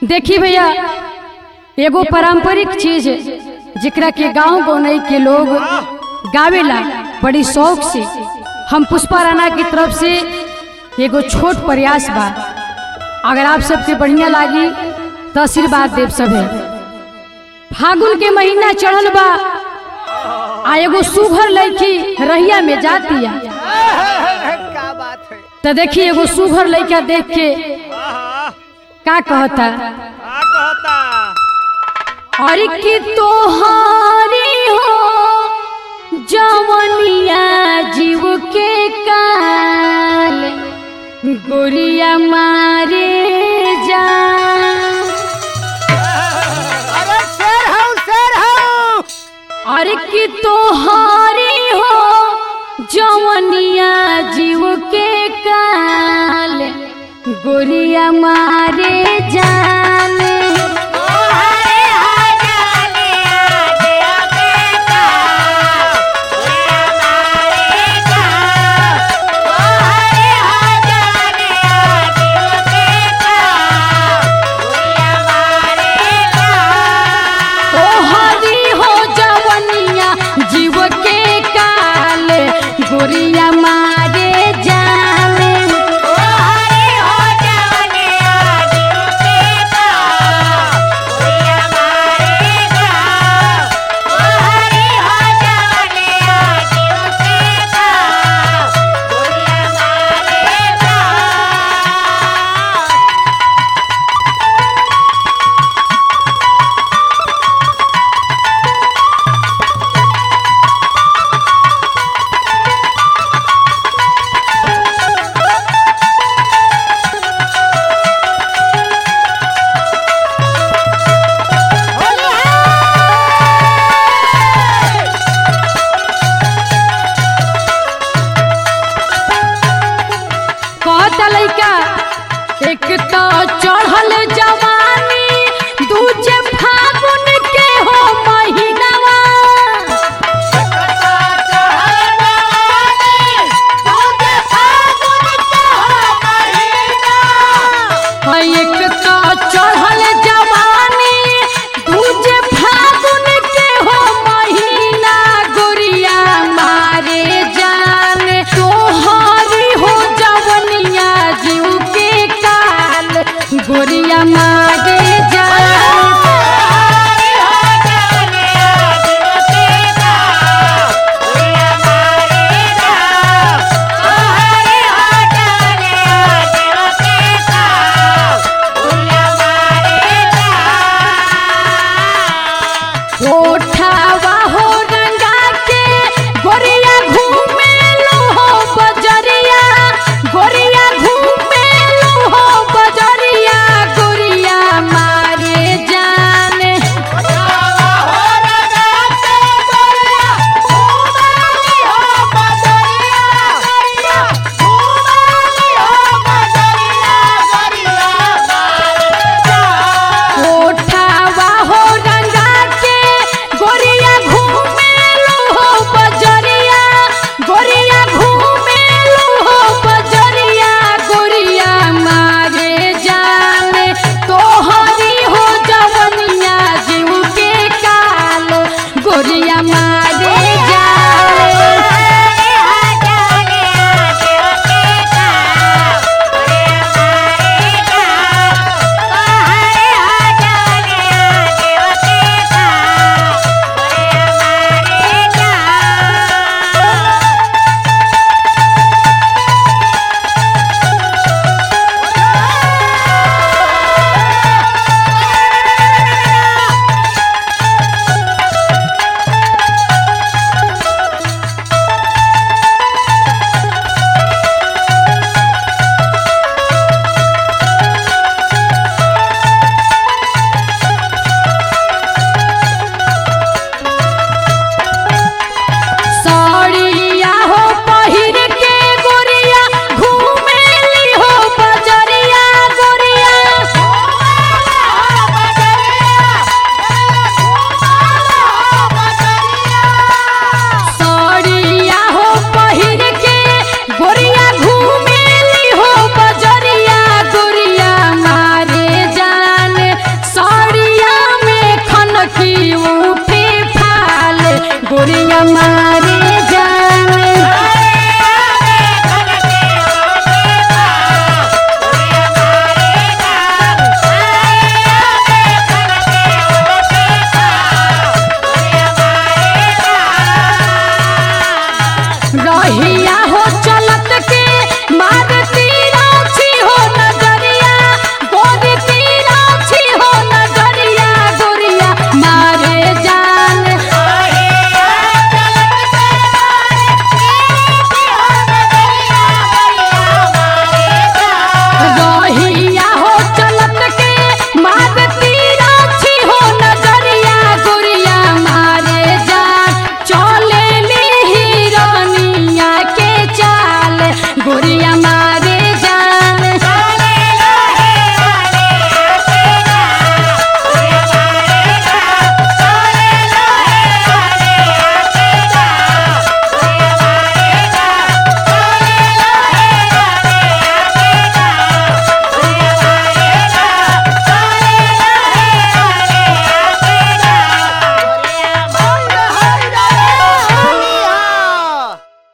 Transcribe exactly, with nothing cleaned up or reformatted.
देखी भैया एगो पारंपरिक चीज जिकरा के गांव गौनई के लोग गावेला बड़ी शौक से। हम पुष्पा राणा की तरफ से एगो छोट प्रयास बा, अगर आप सबके बढ़िया लागी तो आशीर्वाद देव सभे। फागुन के महीना चढ़ल बा आ एगो सुघर लड़की रहिया में जाती है, क्या बात है। तो देखी एगो सुघर लड़का देख के का कहता, क्या कहता? और कि तोहारी हो जवनिया जीव के काल गोरिया मारे जा। अरे शेर हूँ शेर हूँ। और कि तोहारी हो जवनिया जीव के काल गोरिया मारे जा।